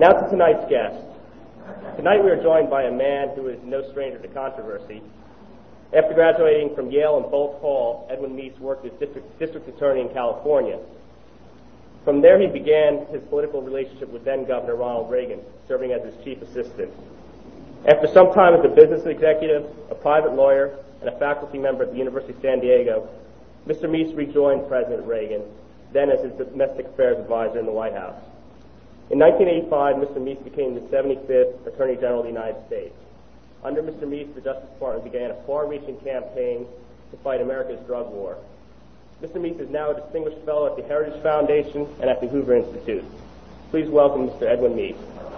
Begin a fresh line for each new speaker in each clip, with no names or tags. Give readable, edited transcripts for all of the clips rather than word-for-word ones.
Now to tonight's guest. Tonight we are joined by a man who is no stranger to controversy. After graduating from Yale and Boalt Hall, Edwin Meese worked as district attorney in California. From there he began his political relationship with then-Governor Ronald Reagan, serving as his chief assistant. After some time as a business executive, a private lawyer, and a faculty member at the University of San Diego, Mr. Meese rejoined President Reagan, then as his domestic affairs advisor in the White House. In 1985, Mr. Meese became the 75th Attorney General of the United States. Under Mr. Meese, the Justice Department began a far-reaching campaign to fight America's drug war. Mr. Meese is now a distinguished fellow at the Heritage Foundation and at the Hoover Institute. Please welcome Mr. Edwin Meese.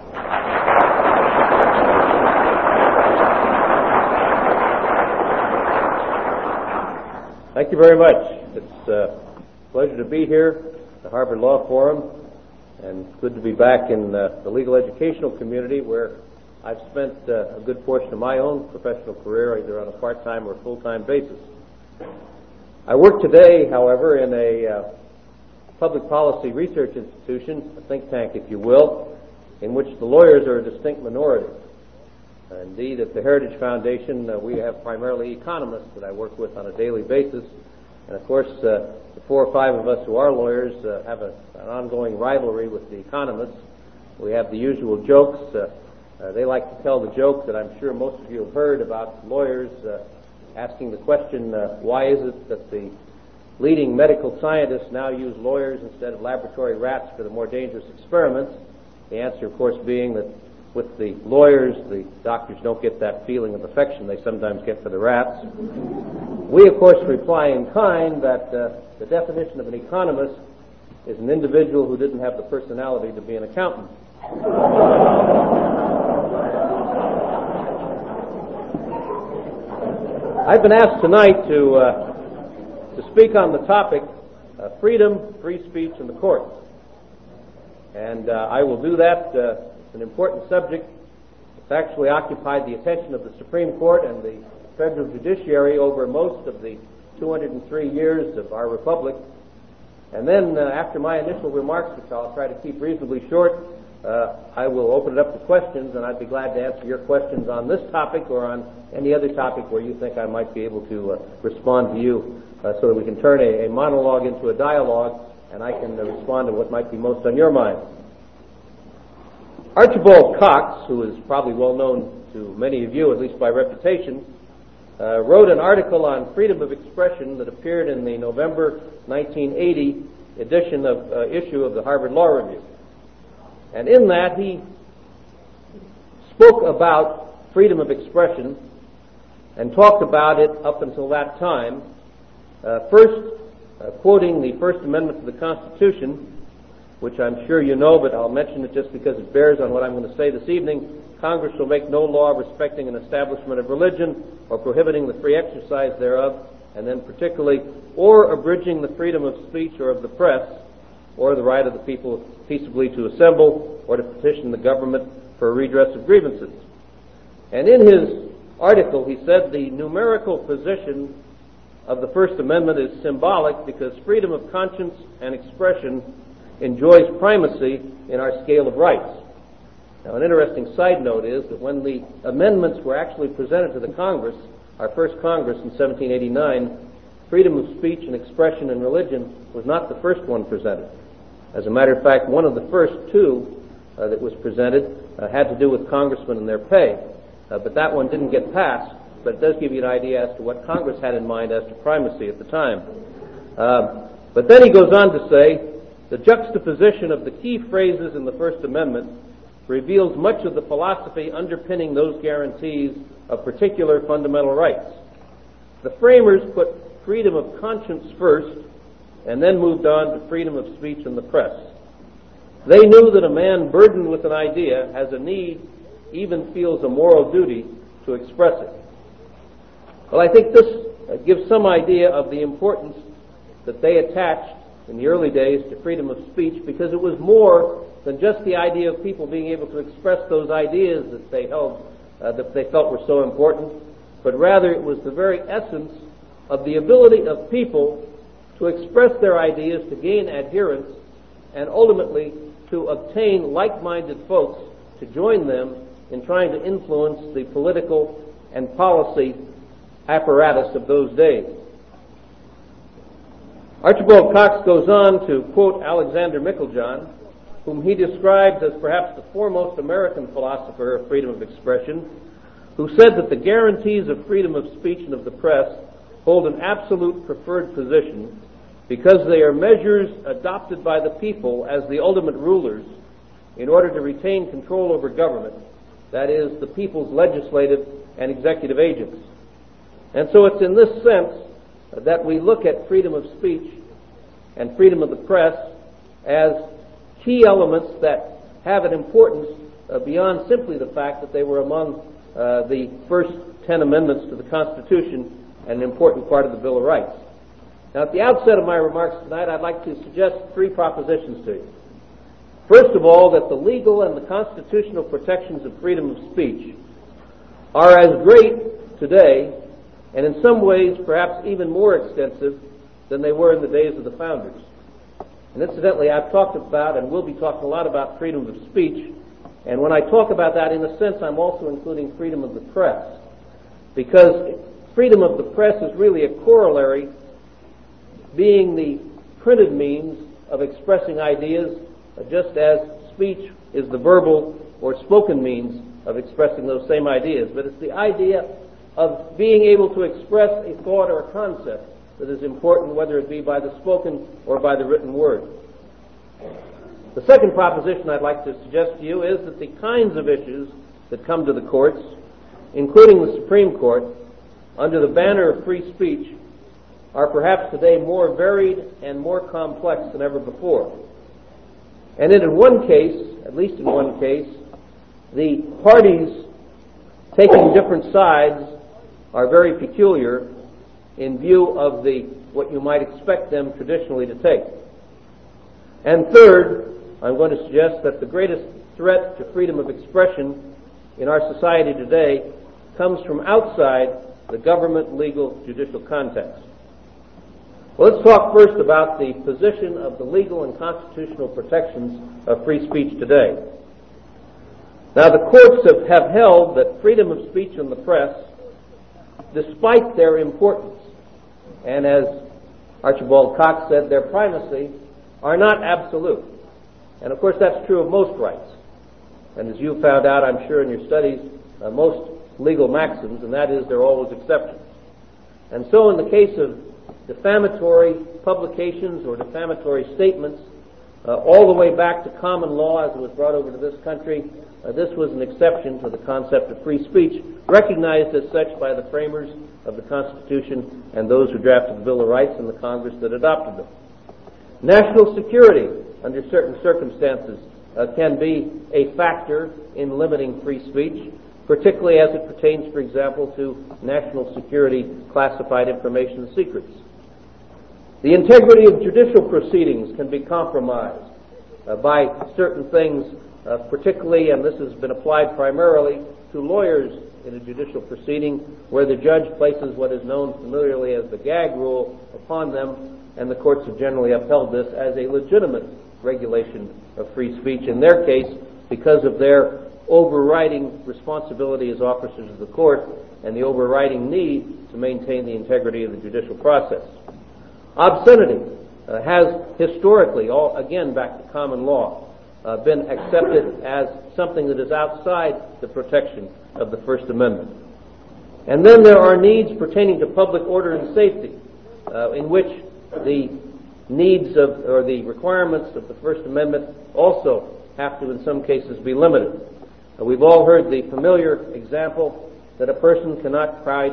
Thank you very much. It's a pleasure to be here at the Harvard Law Forum, and good to be back in the legal educational community where I've spent a good portion of my own professional career either on a part-time or full-time basis. I work today, however, in a public policy research institution, a think tank, if you will, in which the lawyers are a distinct minority. Indeed, at the Heritage Foundation, we have primarily economists that I work with on a daily basis. And, of course, the 4 or 5 of us who are lawyers have an ongoing rivalry with the economists. We have the usual jokes. They like to tell the joke that I'm sure most of you have heard about lawyers asking the question, why is it that the leading medical scientists now use lawyers instead of laboratory rats for the more dangerous experiments? The answer, of course, being that with the lawyers, the doctors don't get that feeling of affection they sometimes get for the rats. We, of course, reply in kind that the definition of an economist is an individual who didn't have the personality to be an accountant. I've been asked tonight to speak on the topic freedom, free speech, and the courts. And I will do that. It's an important subject. It's actually occupied the attention of the Supreme Court and the federal judiciary over most of the 203 years of our republic. And then after my initial remarks, which I'll try to keep reasonably short, I will open it up to questions, and I'd be glad to answer your questions on this topic or on any other topic where you think I might be able to respond to you so that we can turn a monologue into a dialogue, and I can respond to what might be most on your mind. Archibald Cox, who is probably well known to many of you, at least by reputation, wrote an article on freedom of expression that appeared in the November 1980 issue of the Harvard Law Review. And in that, he spoke about freedom of expression and talked about it up until that time, first quoting the First Amendment to the Constitution, which I'm sure you know, but I'll mention it just because it bears on what I'm going to say this evening. Congress shall make no law respecting an establishment of religion or prohibiting the free exercise thereof, and then particularly, or abridging the freedom of speech or of the press, or the right of the people peaceably to assemble or to petition the government for a redress of grievances. And in his article, he said the numerical position of the First Amendment is symbolic because freedom of conscience and expression enjoys primacy in our scale of rights. Now, an interesting side note is that when the amendments were actually presented to the Congress, our first Congress in 1789, freedom of speech and expression and religion was not the first one presented. As a matter of fact, one of the first 2 that was presented had to do with congressmen and their pay. But that one didn't get passed, but it does give you an idea as to what Congress had in mind as to primacy at the time. But then he goes on to say, the juxtaposition of the key phrases in the First Amendment reveals much of the philosophy underpinning those guarantees of particular fundamental rights. The framers put freedom of conscience first and then moved on to freedom of speech and the press. They knew that a man burdened with an idea has a need, even feels a moral duty to express it. Well, I think this gives some idea of the importance that they attached in the early days to freedom of speech, because it was more than just the idea of people being able to express those ideas that they held, that they felt were so important, but rather it was the very essence of the ability of people to express their ideas, to gain adherence, and ultimately to obtain like-minded folks to join them in trying to influence the political and policy apparatus of those days. Archibald Cox goes on to quote Alexander Meiklejohn, whom he describes as perhaps the foremost American philosopher of freedom of expression, who said that the guarantees of freedom of speech and of the press hold an absolute preferred position because they are measures adopted by the people as the ultimate rulers in order to retain control over government, that is, the people's legislative and executive agents. And so it's in this sense that we look at freedom of speech and freedom of the press as key elements that have an importance beyond simply the fact that they were among the first 10 amendments to the Constitution and an important part of the Bill of Rights. Now, at the outset of my remarks tonight, I'd like to suggest three propositions to you. First of all, that the legal and the constitutional protections of freedom of speech are as great today, and in some ways perhaps even more extensive than they were in the days of the founders. And incidentally, I've talked about and will be talking a lot about freedom of speech, and when I talk about that, in a sense, I'm also including freedom of the press, because freedom of the press is really a corollary, being the printed means of expressing ideas, just as speech is the verbal or spoken means of expressing those same ideas. But it's the idea of being able to express a thought or a concept that is important, whether it be by the spoken or by the written word. The second proposition I'd like to suggest to you is that the kinds of issues that come to the courts, including the Supreme Court, under the banner of free speech, are perhaps today more varied and more complex than ever before. And in one case, at least in one case, the parties taking different sides are very peculiar in view of what you might expect them traditionally to take. And third, I'm going to suggest that the greatest threat to freedom of expression in our society today comes from outside the government, legal, judicial context. Well, let's talk first about the position of the legal and constitutional protections of free speech today. Now, the courts have held that freedom of speech in the press, despite their importance, and as Archibald Cox said, their primacy, are not absolute. And of course, that's true of most rights. And as you found out, I'm sure, in your studies, most legal maxims, and that is there are always exceptions. And so in the case of defamatory publications or defamatory statements, all the way back to common law as it was brought over to this country, this was an exception to the concept of free speech, recognized as such by the framers of the Constitution and those who drafted the Bill of Rights and the Congress that adopted them. National security, under certain circumstances, can be a factor in limiting free speech, particularly as it pertains, for example, to national security classified information secrets. The integrity of judicial proceedings can be compromised by certain things, particularly, and this has been applied primarily to lawyers in a judicial proceeding, where the judge places what is known familiarly as the gag rule upon them, and the courts have generally upheld this as a legitimate regulation of free speech, in their case, because of their overriding responsibility as officers of the court and the overriding need to maintain the integrity of the judicial process. Obscenity has historically, again back to common law, been accepted as something that is outside the protection of the First Amendment. And then there are needs pertaining to public order and safety, in which the needs or the requirements of the First Amendment also have to, in some cases, be limited. We've all heard the familiar example that a person cannot cry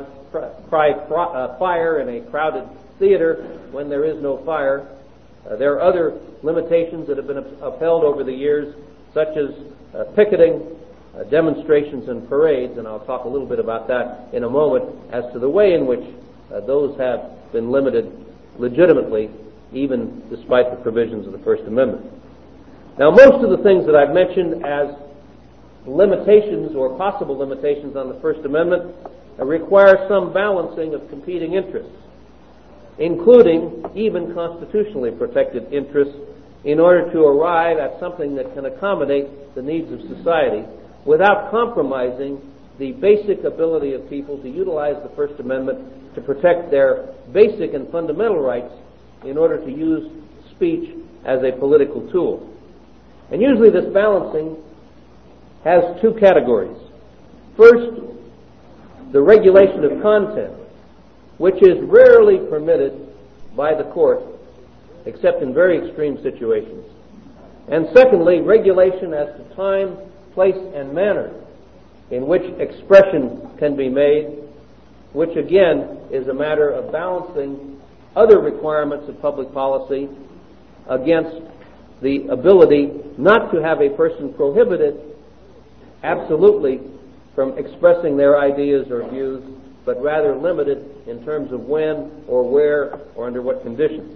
fire in a crowded theater when there is no fire. There are other limitations that have been upheld over the years, such as picketing, demonstrations, and parades, and I'll talk a little bit about that in a moment as to the way in which those have been limited legitimately, even despite the provisions of the First Amendment. Now, most of the things that I've mentioned as limitations or possible limitations on the First Amendment require some balancing of competing interests, including even constitutionally protected interests in order to arrive at something that can accommodate the needs of society without compromising the basic ability of people to utilize the First Amendment to protect their basic and fundamental rights in order to use speech as a political tool. And usually this balancing has two categories. First, the regulation of content, which is rarely permitted by the court except in very extreme situations. And secondly, regulation as to time, place, and manner in which expression can be made, which again is a matter of balancing other requirements of public policy against the ability not to have a person prohibited absolutely from expressing their ideas or views, but rather limited in terms of when or where or under what conditions.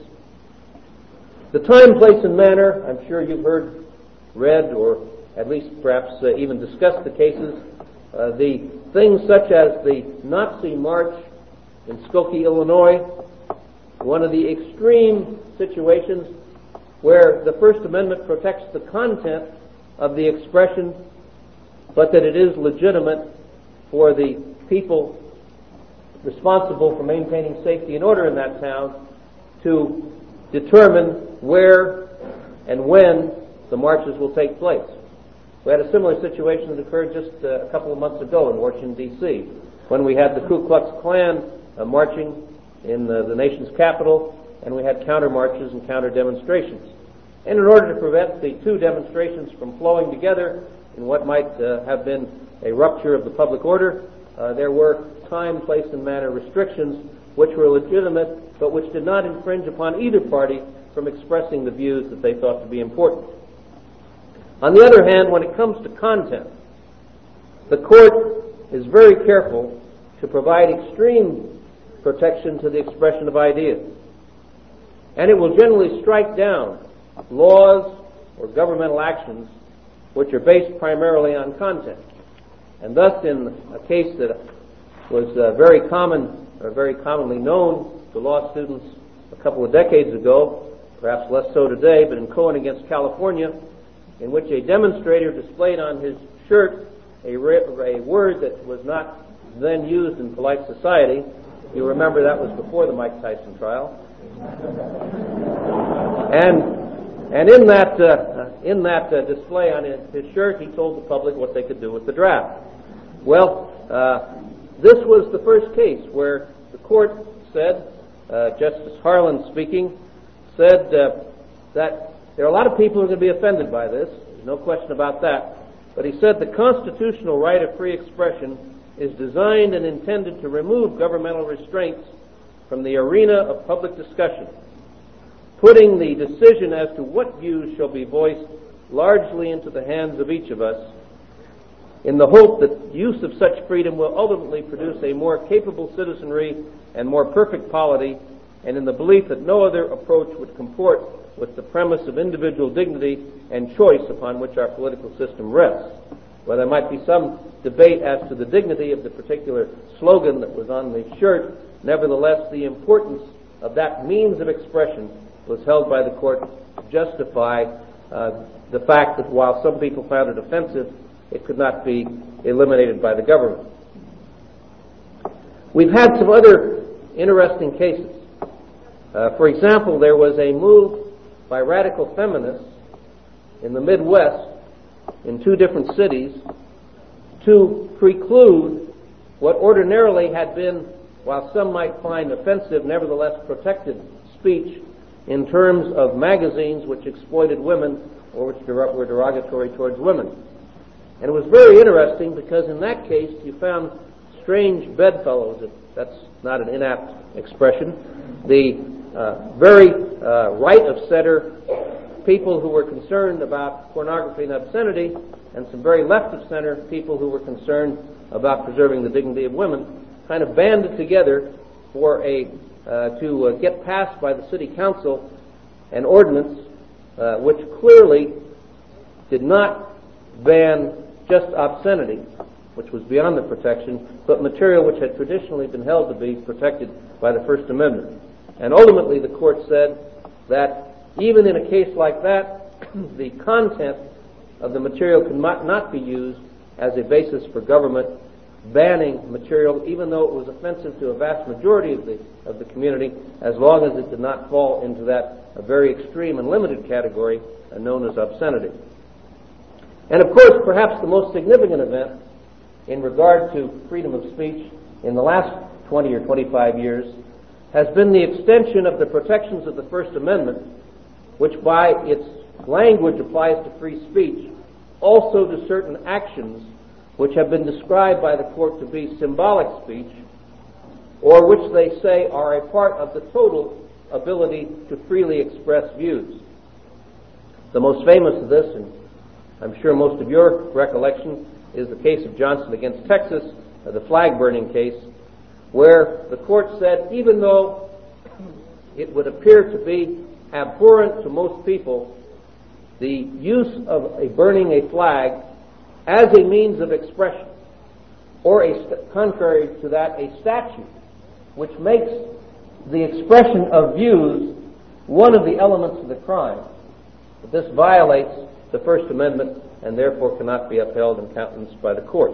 The time, place, and manner, I'm sure you've heard, read, or at least perhaps even discussed the cases. The things such as the Nazi March in Skokie, Illinois, one of the extreme situations where the First Amendment protects the content of the expression, but that it is legitimate for the people responsible for maintaining safety and order in that town to determine where and when the marches will take place. We had a similar situation that occurred just a couple of months ago in Washington, D.C., when we had the Ku Klux Klan marching in the nation's capital, and we had counter-marches and counter-demonstrations. And in order to prevent the two demonstrations from flowing together in what might have been a rupture of the public order, there were time, place, and manner restrictions which were legitimate, but which did not infringe upon either party from expressing the views that they thought to be important. On the other hand, when it comes to content, the court is very careful to provide extreme protection to the expression of ideas. And it will generally strike down laws or governmental actions which are based primarily on content. And thus, in a case that was very commonly known to law students a couple of decades ago, perhaps less so today, but in Cohen against California, in which a demonstrator displayed on his shirt a word that was not then used in polite society. You remember that was before the Mike Tyson trial. And in that display on his shirt, he told the public what they could do with the draft. Well, this was the first case where the court said, Justice Harlan speaking, said that there are a lot of people who are going to be offended by this. There's no question about that. But he said the constitutional right of free expression is designed and intended to remove governmental restraints from the arena of public discussion, putting the decision as to what views shall be voiced largely into the hands of each of us, in the hope that use of such freedom will ultimately produce a more capable citizenry and more perfect polity, and in the belief that no other approach would comport with the premise of individual dignity and choice upon which our political system rests. Well, there might be some debate as to the dignity of the particular slogan that was on the shirt. Nevertheless, the importance of that means of expression was held by the court to justify the fact that while some people found it offensive, it could not be eliminated by the government. We've had some other interesting cases. For example, there was a move by radical feminists in the Midwest in two different cities to preclude what ordinarily had been, while some might find offensive, nevertheless protected speech in terms of magazines which exploited women or which were derogatory towards women. And it was very interesting because in that case you found strange bedfellows, if that's not an inapt expression, the very right of center people who were concerned about pornography and obscenity, and some very left of center people who were concerned about preserving the dignity of women, kind of banded together for to get passed by the city council an ordinance which clearly did not ban just obscenity, which was beyond the protection, but material which had traditionally been held to be protected by the First Amendment. And ultimately the court said that even in a case like that, the content of the material cannot be used as a basis for government banning material, even though it was offensive to a vast majority of the community, as long as it did not fall into that very extreme and limited category known as obscenity. And of course, perhaps the most significant event in regard to freedom of speech in the last 20 or 25 years has been the extension of the protections of the First Amendment, which by its language applies to free speech, also to certain actions which have been described by the court to be symbolic speech, or which they say are a part of the total ability to freely express views. The most famous of this, and I'm sure most of your recollection, is the case of Johnson against Texas, the flag burning case, where the court said even though it would appear to be abhorrent to most people, the use of burning a flag as a means of expression, or contrary to that, a statute which makes the expression of views one of the elements of the crime, that this violates the First Amendment and therefore cannot be upheld and countenanced by the court.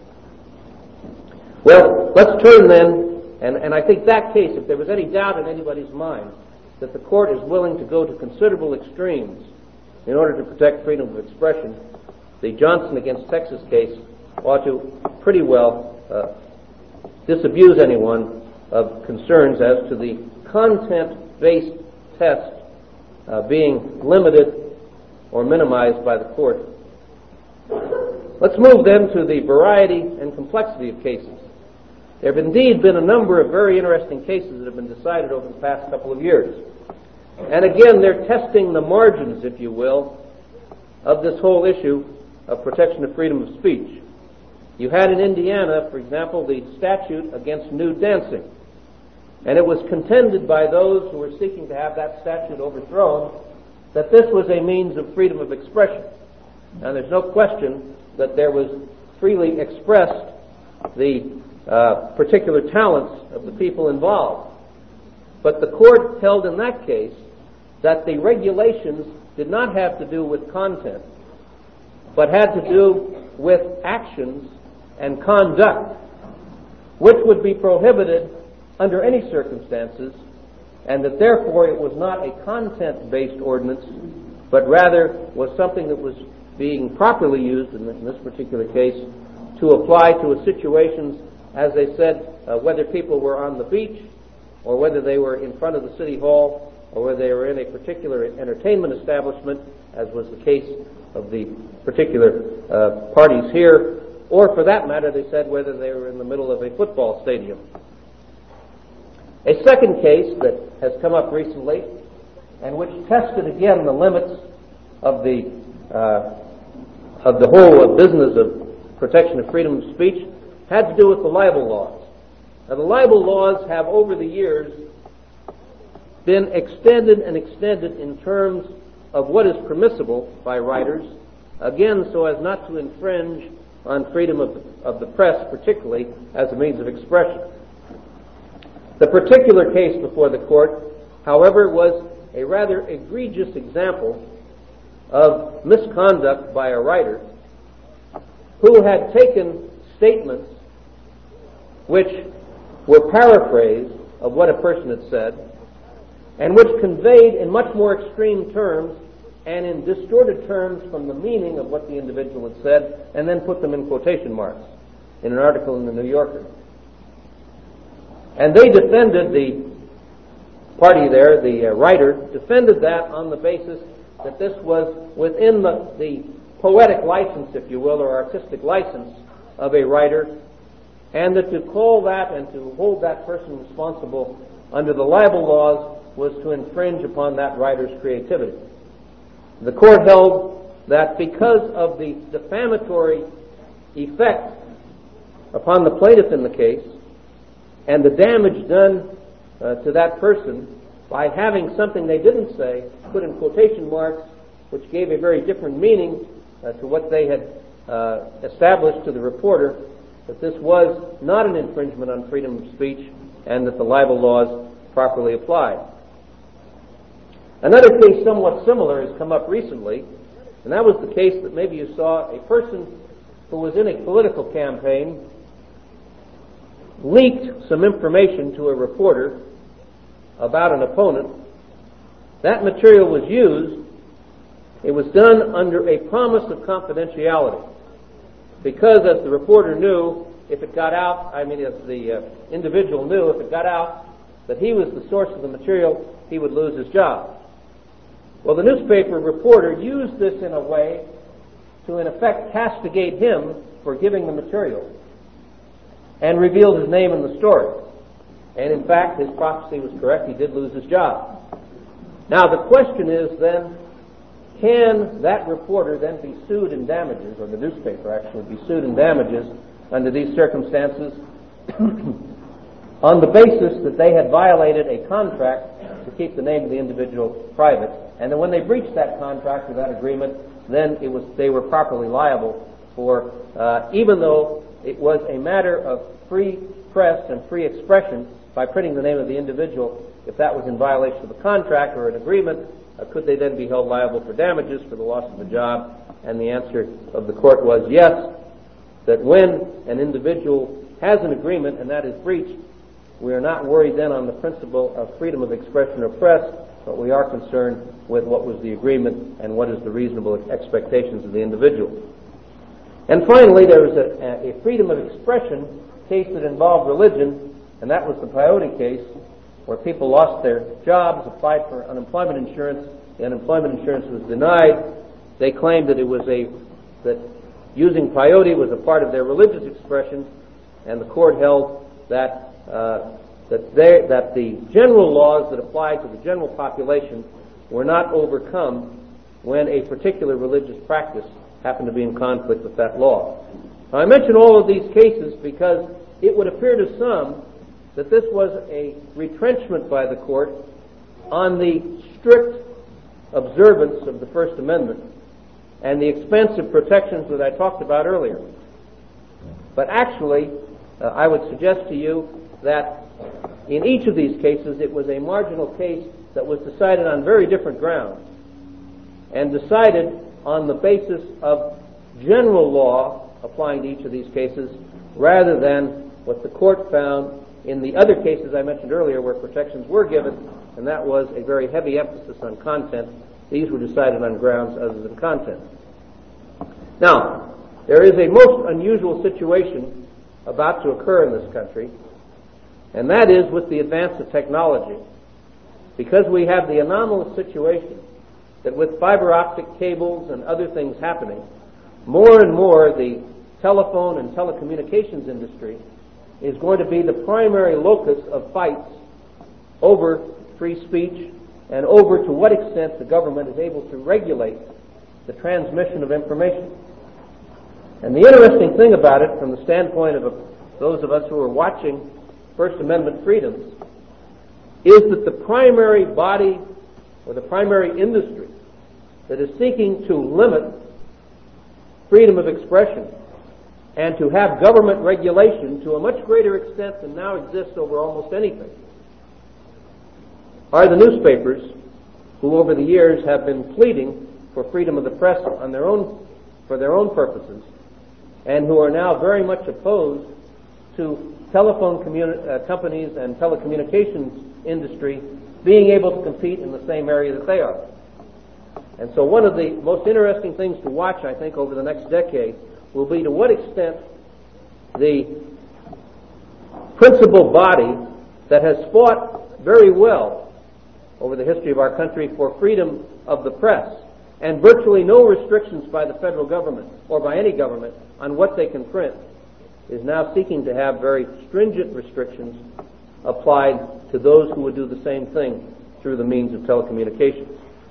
Well, let's turn then, and I think that case, if there was any doubt in anybody's mind that the court is willing to go to considerable extremes in order to protect freedom of expression, the Johnson against Texas case ought to pretty well disabuse anyone of concerns as to the content-based test being limited or minimized by the court. Let's move then to the variety and complexity of cases. There have indeed been a number of very interesting cases that have been decided over the past couple of years. And again, they're testing the margins, if you will, of this whole issue of protection of freedom of speech. You had in Indiana, for example, the statute against nude dancing. And it was contended by those who were seeking to have that statute overthrown that this was a means of freedom of expression. And there's no question that there was freely expressed the particular talents of the people involved. But the court held in that case that the regulations did not have to do with content, but had to do with actions and conduct, which would be prohibited under any circumstances, and that therefore it was not a content-based ordinance, but rather was something that was being properly used in this particular case to apply to situations, as they said, whether people were on the beach or whether they were in front of the city hall or whether they were in a particular entertainment establishment, as was the case of the particular parties here, or for that matter, they said, whether they were in the middle of a football stadium. A second case that has come up recently, and which tested again the limits of the whole business of protection of freedom of speech, had to do with the libel laws. Now, the libel laws have over the years been extended and extended in terms of what is permissible by writers, again so as not to infringe on freedom of the press, particularly as a means of expression. The particular case before the court, however, was a rather egregious example of misconduct by a writer who had taken statements which were paraphrased of what a person had said, and which conveyed in much more extreme terms and in distorted terms from the meaning of what the individual had said, and then put them in quotation marks in an article in the New Yorker. And they defended, the party there, the writer, defended that on the basis that this was within the poetic license, if you will, or artistic license of a writer, and that to call that and to hold that person responsible under the libel laws was to infringe upon that writer's creativity. The court held that because of the defamatory effect upon the plaintiff in the case and the damage done to that person by having something they didn't say put in quotation marks, which gave a very different meaning to what they had established to the reporter, that this was not an infringement on freedom of speech and that the libel laws properly applied. Another case somewhat similar has come up recently, and that was the case that maybe you saw. A person who was in a political campaign leaked some information to a reporter about an opponent. That material was used. It was done under a promise of confidentiality, because as the reporter knew, if it got out, as the individual knew, if it got out that he was the source of the material, he would lose his job. Well, the newspaper reporter used this in a way to, in effect, castigate him for giving the material, and revealed his name in the story. And in fact, his prophecy was correct. He did lose his job. Now, the question is then, can that reporter then be sued in damages, or the newspaper actually be sued in damages under these circumstances on the basis that they had violated a contract to keep the name of the individual private, and then when they breached that contract or that agreement, then they were properly liable for, even though it was a matter of free press and free expression by printing the name of the individual, if that was in violation of a contract or an agreement, could they then be held liable for damages for the loss of the job? And the answer of the court was yes, that when an individual has an agreement and that is breached, we are not worried then on the principle of freedom of expression or press, but we are concerned with what was the agreement and what is the reasonable expectations of the individual. And finally, there was a freedom of expression case that involved religion, and that was the Peyote case, where people lost their jobs, applied for unemployment insurance. The unemployment insurance was denied. They claimed that that using peyote was a part of their religious expression, and the court held that the general laws that applied to the general population were not overcome when a particular religious practice happened to be in conflict with that law. Now, I mention all of these cases because it would appear to some that this was a retrenchment by the court on the strict observance of the First Amendment and the expansive protections that I talked about earlier. But actually, I would suggest to you that in each of these cases, it was a marginal case that was decided on very different grounds and decided on the basis of general law applying to each of these cases rather than what the court found in the other cases I mentioned earlier where protections were given, and that was a very heavy emphasis on content. These were decided on grounds other than content. Now, there is a most unusual situation about to occur in this country, and that is with the advance of technology, because we have the anomalous situation that with fiber optic cables and other things happening, more and more the telephone and telecommunications industry is going to be the primary locus of fights over free speech and over to what extent the government is able to regulate the transmission of information. And the interesting thing about it, from the standpoint of those of us who are watching First Amendment freedoms, is that the primary body or the primary industry that is seeking to limit freedom of expression and to have government regulation to a much greater extent than now exists over almost anything are the newspapers, who over the years have been pleading for freedom of the press for their own purposes, and who are now very much opposed to telephone companies and telecommunications industry being able to compete in the same area that they are. And so one of the most interesting things to watch, I think, over the next decade will be to what extent the principal body that has fought very well over the history of our country for freedom of the press and virtually no restrictions by the federal government or by any government on what they can print is now seeking to have very stringent restrictions applied to those who would do the same thing through the means of telecommunications.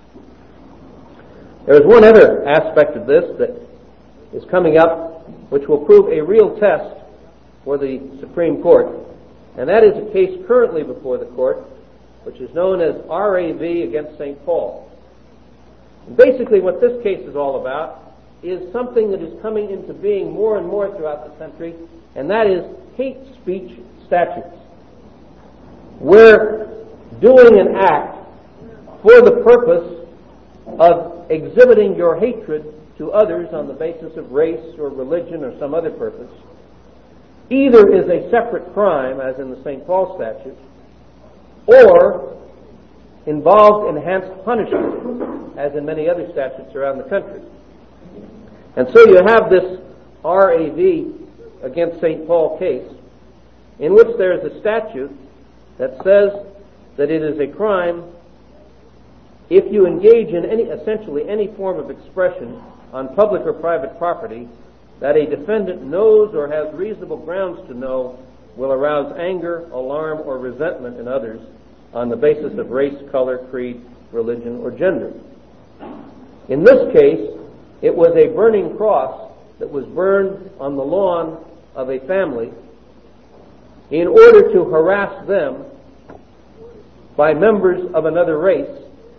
There is one other aspect of this that is coming up which will prove a real test for the Supreme Court, and that is a case currently before the court which is known as RAV against St. Paul. And basically what this case is all about is something that is coming into being more and more throughout the country, and that is hate speech statutes, where doing an act for the purpose of exhibiting your hatred to others on the basis of race or religion or some other purpose, either is a separate crime, as in the St. Paul statute, or involves enhanced punishment, as in many other statutes around the country. And so you have this RAV against St. Paul case, in which there is a statute that says that it is a crime if you engage in essentially any form of expression on public or private property that a defendant knows or has reasonable grounds to know will arouse anger, alarm, or resentment in others on the basis of race, color, creed, religion, or gender. In this case, it was a burning cross that was burned on the lawn of a family in order to harass them by members of another race.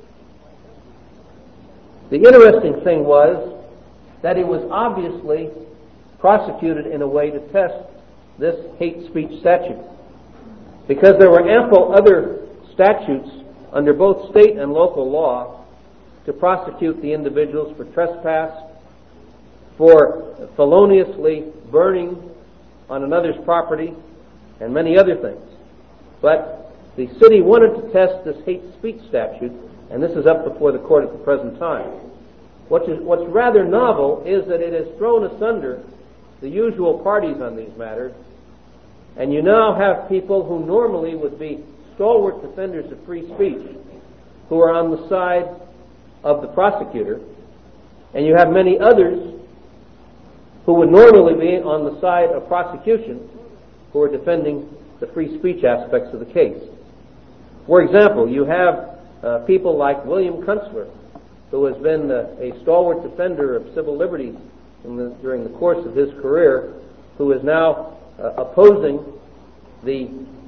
The interesting thing was that it was obviously prosecuted in a way to test this hate speech statute, because there were ample other statutes under both state and local law to prosecute the individuals for trespass, for feloniously burning on another's property, and many other things. But the city wanted to test this hate speech statute, and this is up before the court at the present time. What's rather novel is that it has thrown asunder the usual parties on these matters, and you now have people who normally would be stalwart defenders of free speech who are on the side of the prosecutor, and you have many others who would normally be on the side of prosecution who are defending the free speech aspects of the case. For example, you have people like William Kunstler, who has been a stalwart defender of civil liberties during the course of his career, who is now opposing the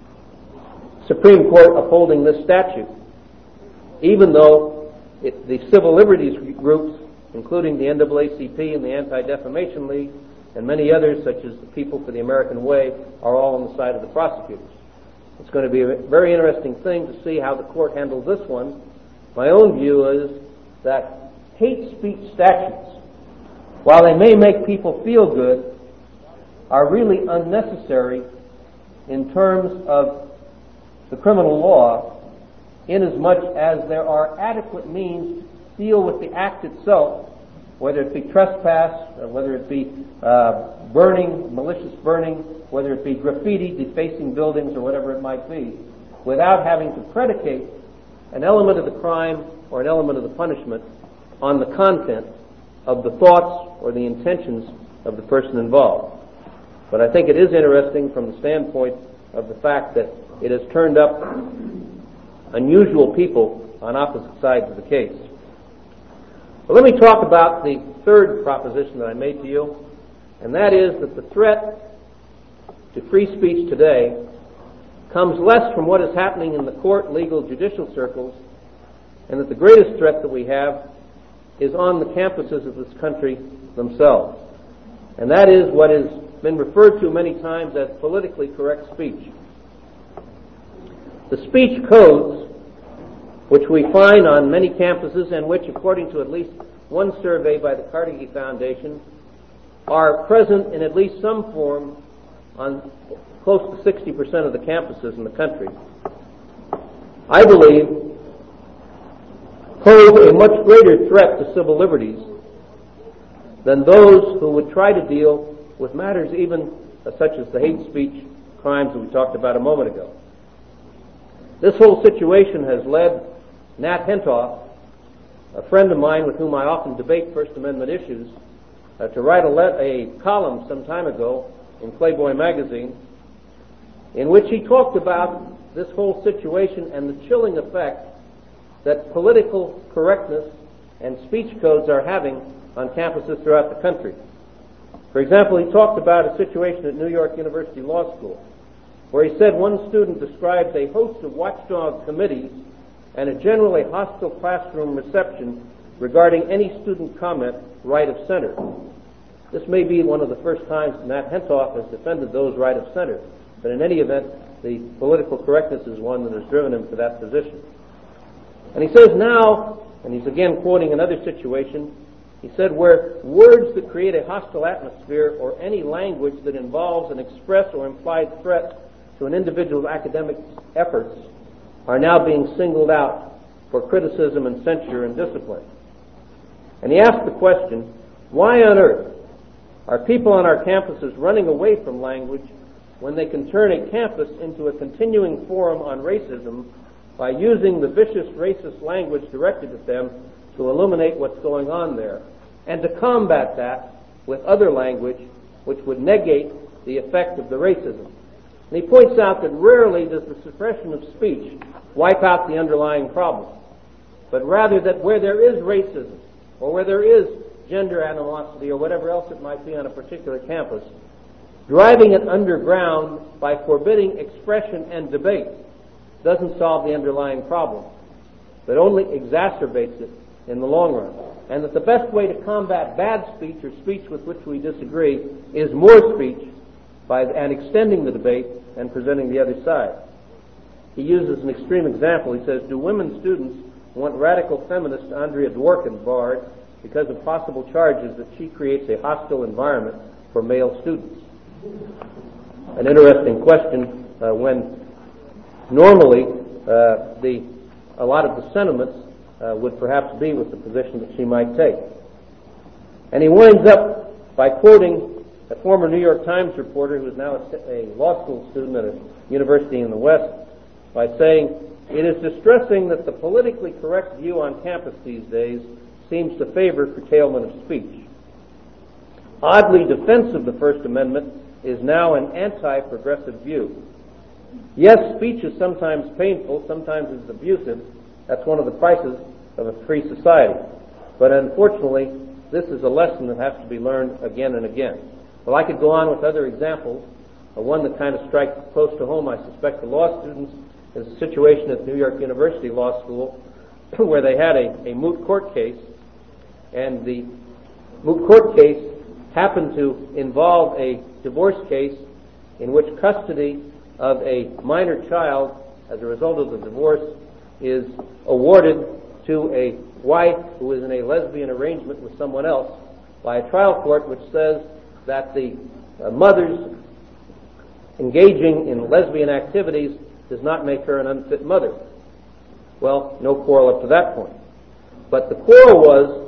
Supreme Court upholding this statute, even though the civil liberties groups, including the NAACP and the Anti-Defamation League, and many others, such as the People for the American Way, are all on the side of the prosecutors. It's going to be a very interesting thing to see how the court handles this one. My own view is that hate speech statutes, while they may make people feel good, are really unnecessary in terms of the criminal law, inasmuch as there are adequate means to deal with the act itself, whether it be trespass, or whether it be burning, malicious burning, whether it be graffiti, defacing buildings, or whatever it might be, without having to predicate an element of the crime or an element of the punishment on the content of the thoughts or the intentions of the person involved. But I think it is interesting from the standpoint of the fact that it has turned up unusual people on opposite sides of the case. Well, let me talk about the third proposition that I made to you, and that is that the threat to free speech today comes less from what is happening in the court, legal, judicial circles, and that the greatest threat that we have is on the campuses of this country themselves. And that is what has been referred to many times as politically correct speech. The speech codes, which we find on many campuses and which, according to at least one survey by the Carnegie Foundation, are present in at least some form on close to 60% of the campuses in the country, I believe pose a much greater threat to civil liberties than those who would try to deal with matters even such as the hate speech crimes that we talked about a moment ago. This whole situation has led Nat Hentoff, a friend of mine with whom I often debate First Amendment issues, to write a column some time ago in Playboy magazine in which he talked about this whole situation and the chilling effect that political correctness and speech codes are having on campuses throughout the country. For example, he talked about a situation at New York University Law School where he said one student describes a host of watchdog committees and a generally hostile classroom reception regarding any student comment right of center. This may be one of the first times Nat Hentoff has defended those right of center, but in any event, the political correctness is one that has driven him to that position. And he says now, and he's again quoting another situation, he said, where words that create a hostile atmosphere or any language that involves an express or implied threat to an individual's academic efforts are now being singled out for criticism and censure and discipline. And he asked the question, why on earth are people on our campuses running away from language when they can turn a campus into a continuing forum on racism by using the vicious racist language directed at them to illuminate what's going on there, and to combat that with other language which would negate the effect of the racism? And he points out that rarely does the suppression of speech wipe out the underlying problem, but rather that where there is racism, or where there is gender animosity, or whatever else it might be on a particular campus, driving it underground by forbidding expression and debate doesn't solve the underlying problem, but only exacerbates it in the long run. And that the best way to combat bad speech or speech with which we disagree is more speech and extending the debate and presenting the other side. He uses an extreme example. He says, do women students want radical feminist Andrea Dworkin barred because of possible charges that she creates a hostile environment for male students? An interesting question when normally a lot of the sentiments would perhaps be with the position that she might take. And he winds up by quoting a former New York Times reporter who is now a law school student at a university in the West by saying, it is distressing that the politically correct view on campus these days seems to favor curtailment of speech. Oddly defensive of the First Amendment is now an anti-progressive view. Yes, speech is sometimes painful, sometimes it's abusive. That's one of the prices of a free society. But unfortunately, this is a lesson that has to be learned again and again. Well, I could go on with other examples. One that kind of strikes close to home, I suspect, to law students is a situation at New York University Law School where they had a moot court case, and the moot court case happened to involve a divorce case in which custody of a minor child as a result of the divorce is awarded to a wife who is in a lesbian arrangement with someone else by a trial court which says that the mother's engaging in lesbian activities does not make her an unfit mother. Well, no quarrel up to that point. But the quarrel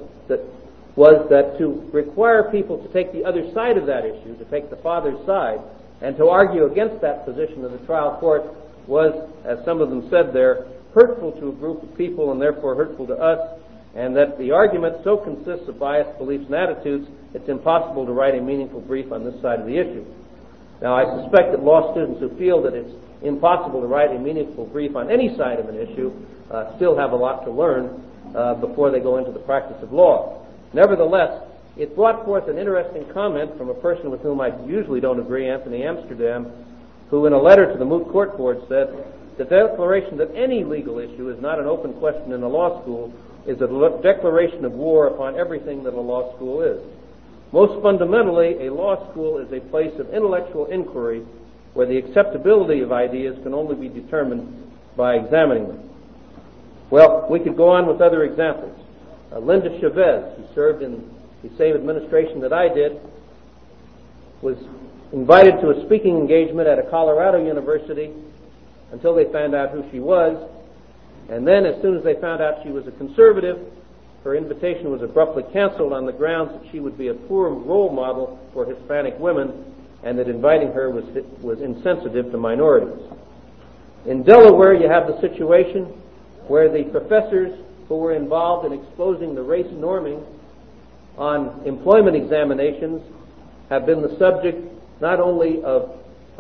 was that to require people to take the other side of that issue, to take the father's side, and to argue against that position of the trial court was, as some of them said there, hurtful to a group of people and therefore hurtful to us, and that the argument so consists of biased beliefs and attitudes, it's impossible to write a meaningful brief on this side of the issue. Now, I suspect that law students who feel that it's impossible to write a meaningful brief on any side of an issue still have a lot to learn before they go into the practice of law. Nevertheless, it brought forth an interesting comment from a person with whom I usually don't agree, Anthony Amsterdam, who in a letter to the Moot Court Board said, the declaration that any legal issue is not an open question in a law school is a declaration of war upon everything that a law school is. Most fundamentally, a law school is a place of intellectual inquiry where the acceptability of ideas can only be determined by examining them. Well, we could go on with other examples. Linda Chavez, who served in the same administration that I did, was invited to a speaking engagement at a Colorado university until they found out who she was. And then as soon as they found out she was a conservative, her invitation was abruptly canceled on the grounds that she would be a poor role model for Hispanic women and that inviting her was insensitive to minorities. In Delaware, you have the situation where the professors who were involved in exposing the race norming on employment examinations have been the subject not only of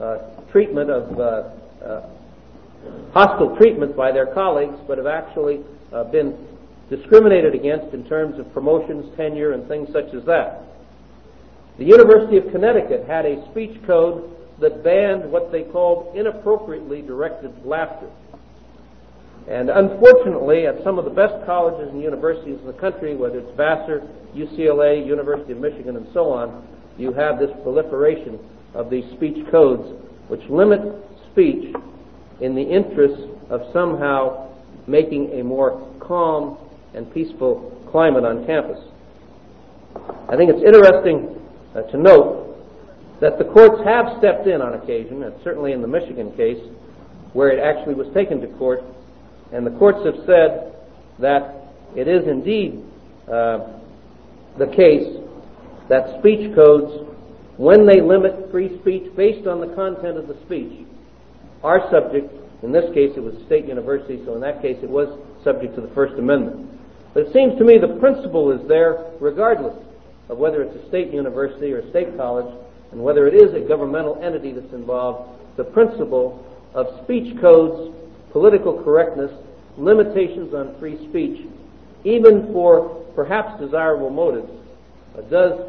hostile treatment by their colleagues, but have actually been discriminated against in terms of promotions, tenure, and things such as that. The University of Connecticut had a speech code that banned what they called inappropriately directed laughter. And unfortunately, at some of the best colleges and universities in the country, whether it's Vassar, UCLA, University of Michigan, and so on, you have this proliferation of these speech codes which limit speech in the interest of somehow making a more calm and peaceful climate on campus. I think it's interesting to note that the courts have stepped in on occasion, and certainly in the Michigan case, where it actually was taken to court, and the courts have said that it is indeed the case that speech codes, when they limit free speech based on the content of the speech, are subject. In this case, it was a state university, so in that case it was subject to the First Amendment. But it seems to me the principle is there regardless of whether it's a state university or a state college, and whether it is a governmental entity that's involved. The principle of speech codes, political correctness, limitations on free speech, even for perhaps desirable motives, does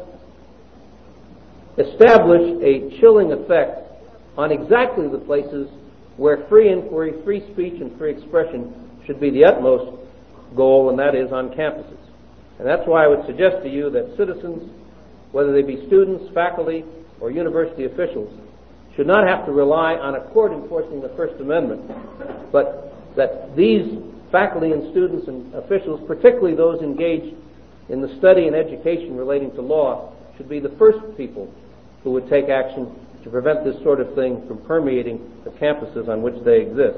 establish a chilling effect on exactly the places where free inquiry, free speech, and free expression should be the utmost goal, and that is on campuses. And that's why I would suggest to you that citizens, whether they be students, faculty, or university officials, should not have to rely on a court enforcing the First Amendment, but that these faculty and students and officials, particularly those engaged in the study and education relating to law, should be the first people who would take action to prevent this sort of thing from permeating the campuses on which they exist.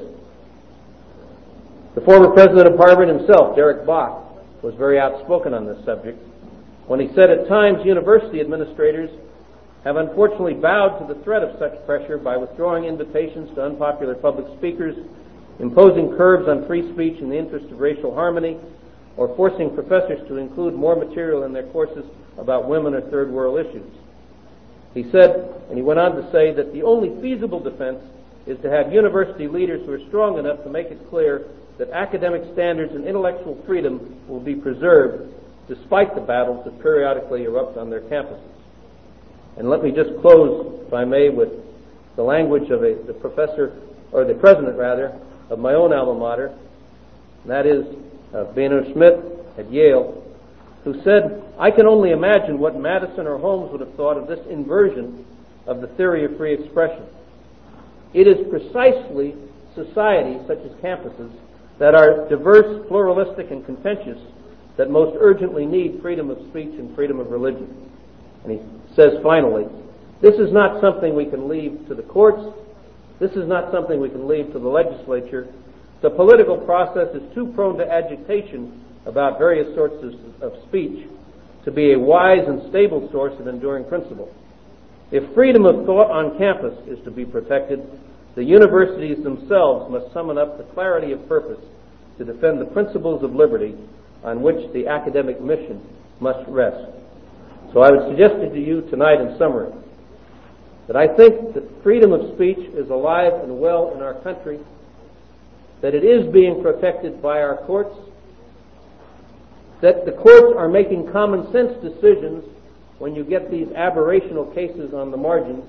The former president of Harvard himself, Derek Bok, was very outspoken on this subject when he said, at times university administrators have unfortunately bowed to the threat of such pressure by withdrawing invitations to unpopular public speakers, imposing curbs on free speech in the interest of racial harmony, or forcing professors to include more material in their courses about women or third world issues. He said, and he went on to say, that the only feasible defense is to have university leaders who are strong enough to make it clear that academic standards and intellectual freedom will be preserved despite the battles that periodically erupt on their campuses. And let me just close, if I may, with the language of the professor, or the president rather, of my own alma mater, and that is Boehner Schmidt at Yale, who said, I can only imagine what Madison or Holmes would have thought of this inversion of the theory of free expression. It is precisely societies such as campuses that are diverse, pluralistic, and contentious that most urgently need freedom of speech and freedom of religion. And he says finally, this is not something we can leave to the courts. This is not something we can leave to the legislature. The political process is too prone to agitation about various sorts of speech to be a wise and stable source of enduring principle. If freedom of thought on campus is to be protected, the universities themselves must summon up the clarity of purpose to defend the principles of liberty on which the academic mission must rest. So I would suggest to you tonight in summary that I think that freedom of speech is alive and well in our country, that it is being protected by our courts, that the courts are making common sense decisions when you get these aberrational cases on the margins,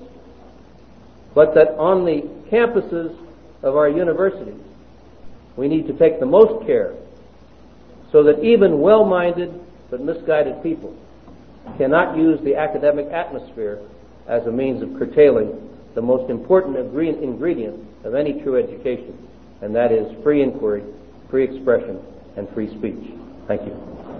but that on the campuses of our universities we need to take the most care so that even well-minded but misguided people cannot use the academic atmosphere as a means of curtailing the most important ingredient of any true education, and that is free inquiry, free expression, and free speech. Thank you.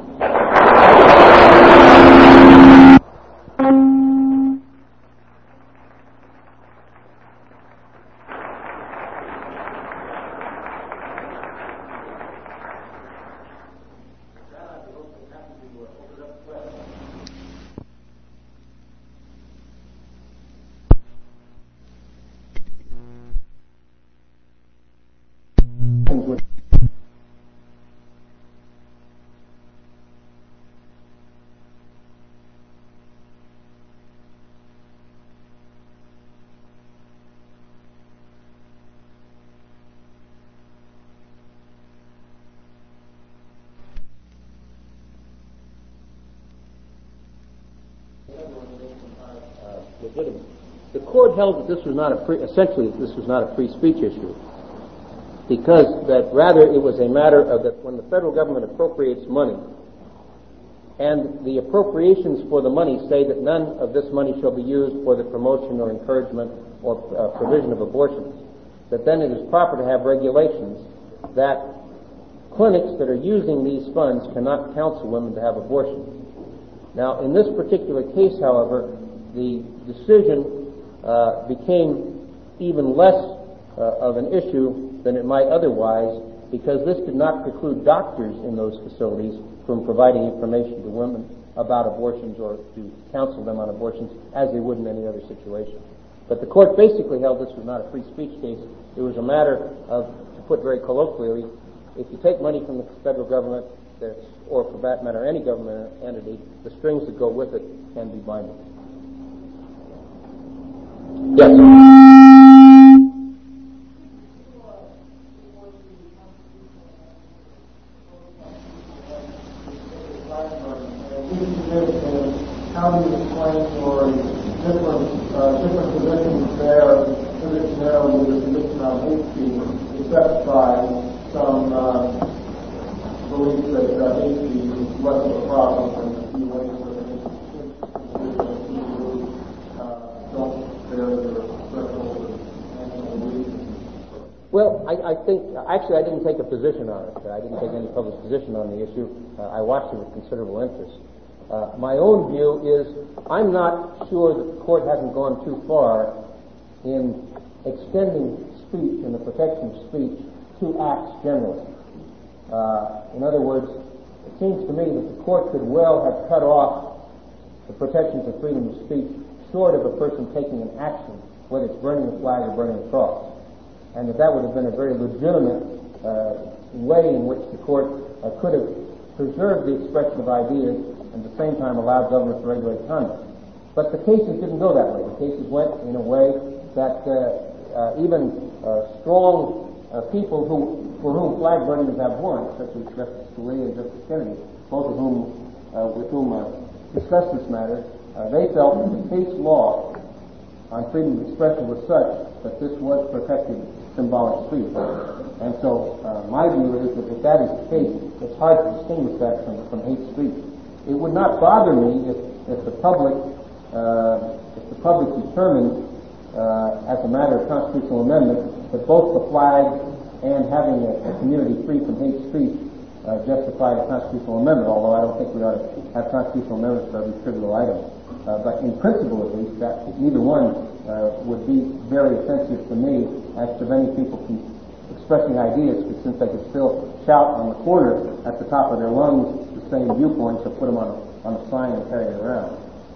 The court held that this was not essentially this was not a free speech issue, because that rather it was a matter of that when the federal government appropriates money, and the appropriations for the money say that none of this money shall be used for the promotion or encouragement or provision of abortions, that then it is proper to have regulations that clinics that are using these funds cannot counsel women to have abortions. Now, in this particular case, however, the decision became even less of an issue than it might otherwise, because this did not preclude doctors in those facilities from providing information to women about abortions or to counsel them on abortions as they would in any other situation. But the court basically held this was not a free speech case. It was a matter of, to put very colloquially, if you take money from the federal government, or for that matter any government entity, the strings that go with it can be binding. Yes.
How do you explain your different positions there, position there with the position on hate speech, except by some belief that hate speech is less of a problem than a few ways that people who don't bear their threshold of national belief?
Well, I think, actually I didn't take a position on it. I didn't take any public position on the issue. I watched it with considerable interest. My own view is I'm not sure that the court hasn't gone too far in extending speech and the protection of speech to acts generally. In other words, it seems to me that the court could well have cut off the protections of freedom of speech short of a person taking an action, whether it's burning the flag or burning the cross. And that would have been a very legitimate way in which the court could have preserved the expression of ideas and at the same time allowed government to regulate conduct. But the cases didn't go that way. The cases went in a way that even strong people for whom flag burning is abhorrent, such as Justice Scalia and Justice Kennedy, both of whom with whom discussed this matter, they felt that the case law on freedom of expression was such that this was protected symbolic speech. And so my view is that if that is the case, it's hard to distinguish that from hate speech. It would not bother me if the public determined as a matter of constitutional amendment that both the flag and having a community free from hate speech justified a constitutional amendment, although I don't think we ought to have constitutional amendments for every trivial item. But in principle, at least, that neither one would be very offensive to me as preventing people from expressing ideas, because since they could still shout on the corner at the top of their lungs the same viewpoints, or put them on a sign and carry it around.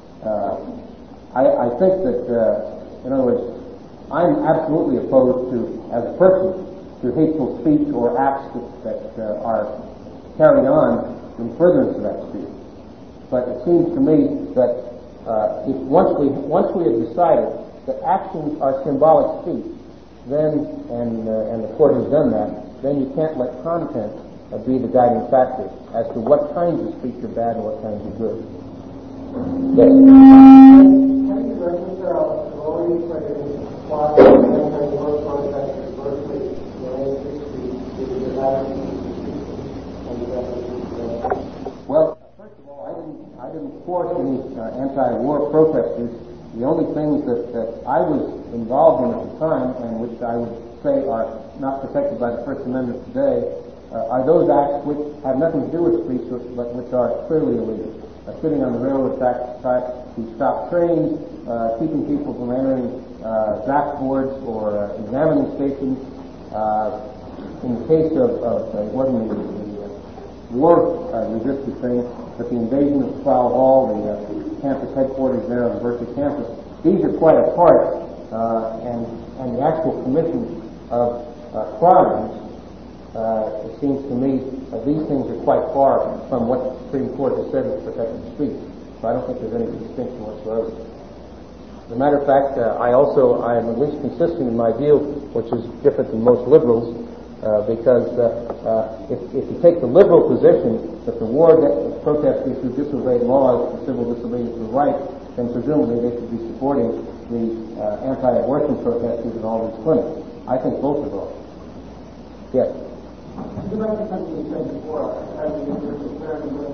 I think that, in other words, I'm absolutely opposed to, as a person, to hateful speech or acts that are carried on in furtherance of that speech. But it seems to me that if once we have decided that actions are symbolic speech, then and the court has done that, then you can't let content be the guiding factor as to what kinds of speech are bad and what kinds are good. Yes.
How do you reconcile the voting for the clause of anti-war protesters versus the hate speech with the
Well, first of all, I didn't force any anti-war protesters. The only things that I was involved in at the time, and which I would say are not protected by the First Amendment today, are those acts which have nothing to do with speech, but which are clearly illegal. Sitting on the railroad track to stop trains, keeping people from entering draft boards or examining stations. In the case of it wasn't the war-resisted thing, but the invasion of Squall Hall, the campus headquarters there on the Berkeley campus, these are quite apart, and the actual commission of crimes, it seems to me, these things are quite far from what the Supreme Court has said is protected speech. So I don't think there's any distinction whatsoever. As a matter of fact, I am at least consistent in my view, which is different than most liberals, because if you take the liberal position that the war protesters who disobeyed laws, the civil disobedience of rights, then presumably they should be supporting the anti-abortion protesters in all these clinics. I think both are wrong. Yes.
You mentioned something you said before, having very good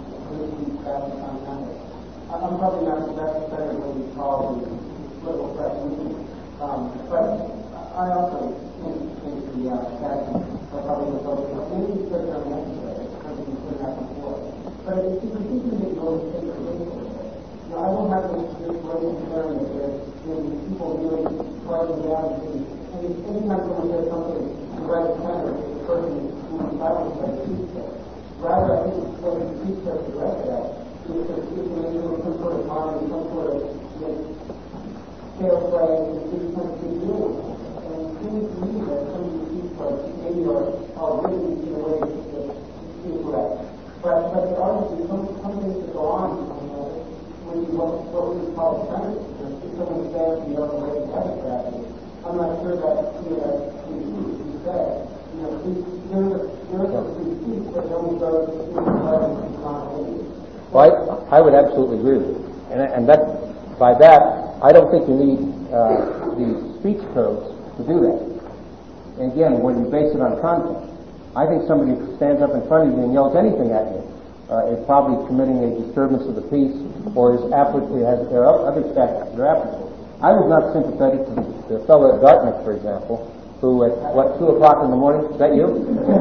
I'm probably not necessarily what we call the political press movement, but
I also think the statute are probably the focus on maybe certain unnecessary, something you put out before. But it's a procedure that you always take for granted. I won't have this great concern that there's people really writing down things. And anytime someone says something to write a sentence, the person who's entitled to speak says. Rather, I think it's what the speech says to write that. Is to maybe some sort of harmony, some sort of fair play, and just kind of big deal with it. And it seems to me that some of these speech like maybe are written in a way that is correct. But there are some things that go on. What we call sentences. If someone says you don't know what the I'm not sure that you said. There's a speech that only goes to the
Well, I would absolutely agree with you. And that, by that, I don't think you need the speech codes to do that. And again, when you base it on content, I think somebody who stands up in front of you and yells anything at you is probably committing a disturbance of the peace, or there are other statutes that are applicable. I was not sympathetic to the fellow at Dartmouth, for example, who at 2 o'clock in the morning, is that you?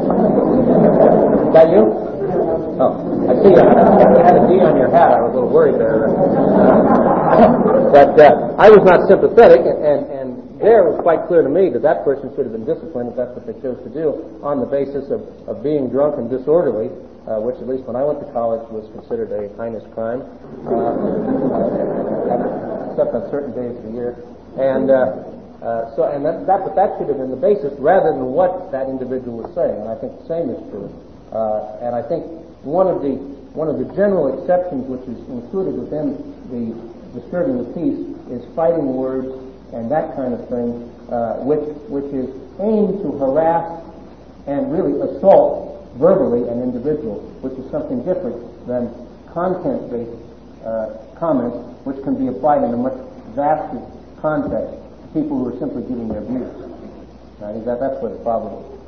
Is that you? Oh, I see you had a D on your hat. I was a little worried there. But I was not sympathetic, and there it was quite clear to me that person should have been disciplined if that's what they chose to do on the basis of being drunk and disorderly, which at least when I went to college was considered a heinous crime, except on certain days of the year. And that should have been the basis rather than what that individual was saying. And I think the same is true. And I think one of the general exceptions which is included within the disturbing the peace is fighting words and that kind of thing, which is aimed to harass and really assault verbally an individual, which is something different than content-based comments, which can be applied in a much vaster context to people who are simply giving their views. That's where the problem is.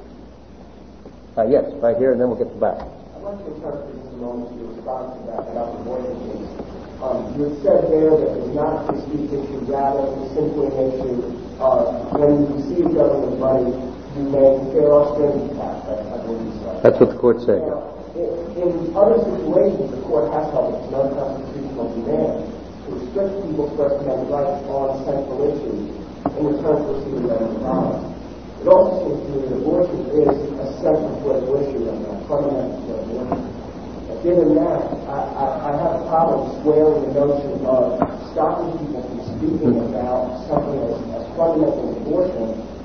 Yes, right here, and then we'll get to back.
I'd like to turn for just a moment to your response to that about the Boyden case. You had said there that it's not a speech issue, rather it's simply an issue when you receive government money, you may fail austerity tax, I believe you said.
That's what the court said.
In other situations, the court has held it's an unconstitutional demand to restrict people's First Amendment rights on central issues in return for receiving government dollars. It also seems to me that abortion is a central political issue and a fundamental political issue. Given that, I have a problem squaring the notion of stopping people from speaking about something as fundamental as abortion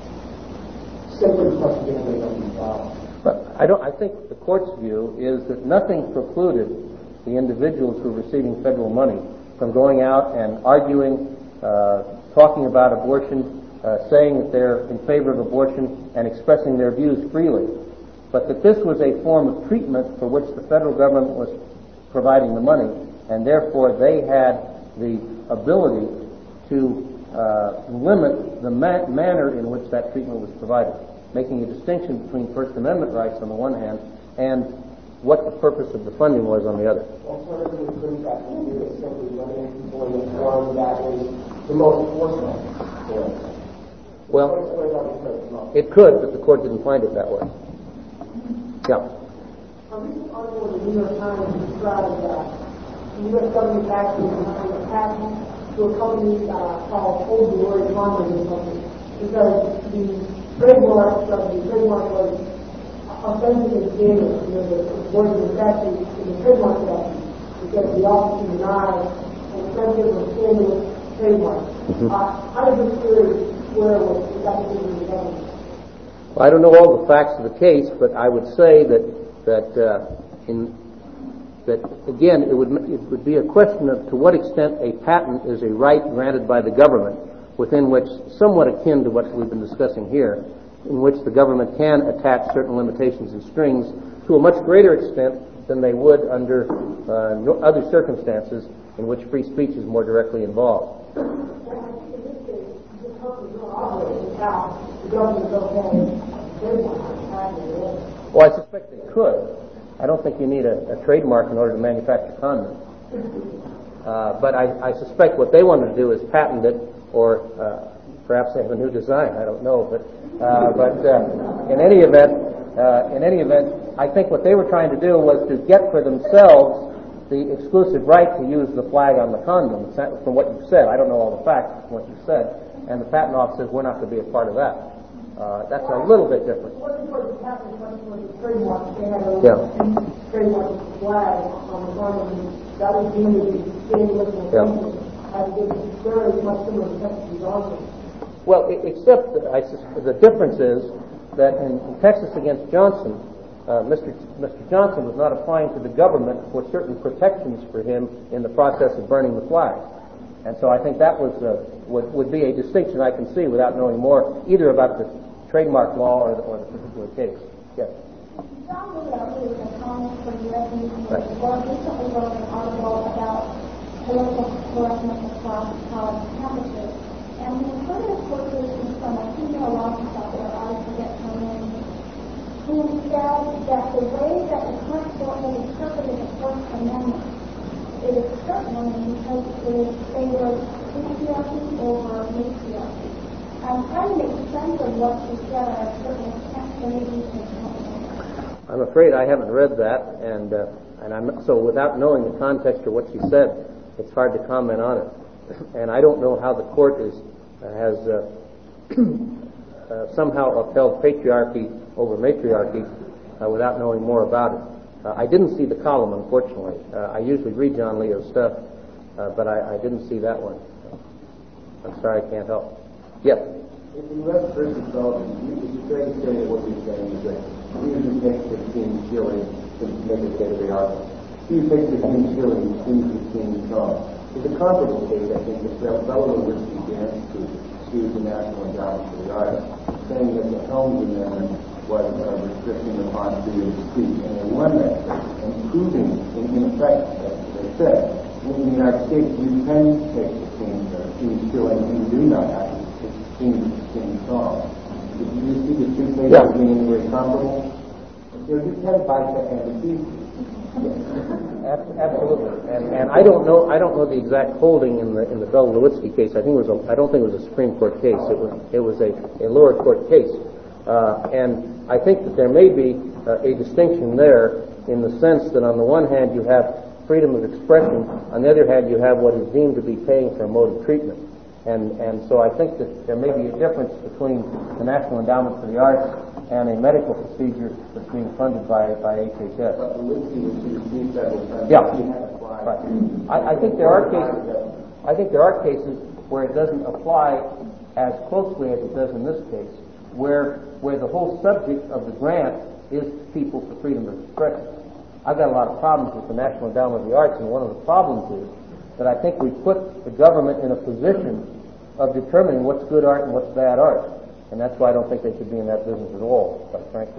simply because of giving them these dollars.
But I think the court's view is that nothing precluded the individuals who are receiving federal money from going out and arguing, talking about abortion, saying that they're in favor of abortion and expressing their views freely. But that this was a form of treatment for which the federal government was providing the money, and therefore they had the ability to limit the manner in which that treatment was provided, making a distinction between First Amendment rights on the one hand and what the purpose of the funding was on the other.
Alternatively, couldn't that be simply limiting people in the form that is the most enforceable?
Well, it could, but the court didn't find it that way. Yeah.
A recent article in the New York Times described the U.S. government actually behind a patent to a company called Old Glory Farmers and Company because the trademark was offensive and dangerous. The words of the statute in the trademark statute because the office denied offensive or dangerous trademark. How does this theory square with the application of the government?
Well, I don't know all the facts of the case, but I would say that again it would be a question of to what extent a patent is a right granted by the government, within which, somewhat akin to what we've been discussing here, in which the government can attach certain limitations and strings to a much greater extent than they would under other circumstances in which free speech is more directly involved. Well, I suspect they could. I don't think you need a trademark in order to manufacture condoms. But I suspect what they want to do is patent it or Perhaps they have a new design. I don't know, but in any event, I think what they were trying to do was to get for themselves the exclusive right to use the flag on the condom. From what you said, I don't know all the facts from what you said, and the patent office says we're not going to be a part of that. That's a little bit different.
It wasn't for the patent, but for the trademark. They had a trademark flag on the condom. That was deemed to be dangerous and offensive. I think it's very much similar to Texas Johnson.
Well, except the difference is that in Texas against Johnson, Mr. Johnson was not applying to the government for certain protections for him in the process of burning the flag. And so I think that would be a distinction I can see without knowing more either about the trademark law or the particular case. Yes.
John Leo, who is a columnist for the U.S. News, recently wrote an article about political correctness across college campuses. And he included a quotation from a female law professor, I forget her name, who said that the way that the current court has interpreted the First Amendment is certainly because it favors patriarchy over matriarchy. I'm trying to make sense of what she said, and I certainly can't believe you can help me.
I'm afraid I haven't read that, and so without knowing the context or what she said, it's hard to comment on it. And I don't know how the court has somehow upheld patriarchy over matriarchy without knowing more about it. I didn't see the column, unfortunately. I usually read John Leo's stuff, but I didn't see that one. I'm sorry, I can't help. Yes?
In West versus Sullivan, it's fair to say that what you're saying is that even if you take 15 shillings to make a state-of-the-art, you take 15 shillings, 15 songs. There's a comparable case, I think, that fellow Whiskey Dance Group sued the National Endowment for the Arts, saying that the Helms Amendment was restricting upon freedom of speech. And they won that case, and proving, in effect, as they said, in the United States, you can take 15 shillings, and you do not have to take 15 songs. Do you see the two cases being very comparable? You can buy that and receive.
Absolutely, and I don't know the exact holding in the Bell Lewitsky case. I don't think it was a Supreme Court case. It was a lower court case, and I think that there may be a distinction there in the sense that on the one hand you have freedom of expression, on the other hand you have what is deemed to be paying for a mode of treatment, and so I think that there may be a difference between the National Endowment for the Arts and a medical procedure that's being funded by HHS.
But Lewitsky was received several times.
Yeah, right. I think there are cases where it doesn't apply as closely as it does in this case, where the whole subject of the grant is people for freedom of expression. I've got a lot of problems with the National Endowment of the Arts, and one of the problems is that I think we put the government in a position of determining what's good art and what's bad art. And that's why I don't think they should be in that business at all, quite frankly.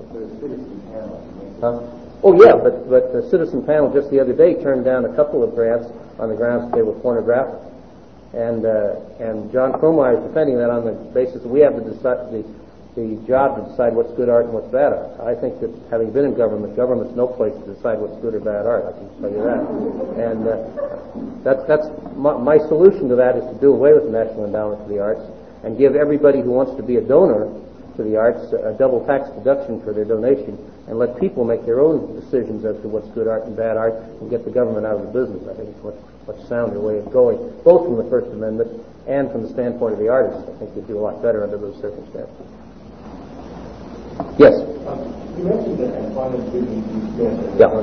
Oh, yeah, but the citizen panel just the other day turned down a couple of grants on the grounds that they were pornographic. And John Fromeyer is defending that on the basis that we have the job to decide what's good art and what's bad art. I think that having been in government's no place to decide what's good or bad art, I can tell you that. And that's my solution to that is to do away with the National Endowment for the Arts and give everybody who wants to be a donor to the arts a double tax deduction for their donation, and let people make their own decisions as to what's good art and bad art, and get the government out of the business. I think it's much sounder way of going, both from the First Amendment and from the standpoint of the artists. I think they'd do a lot better under those circumstances. Yes?
You mentioned that employment didn't exist.
Yeah.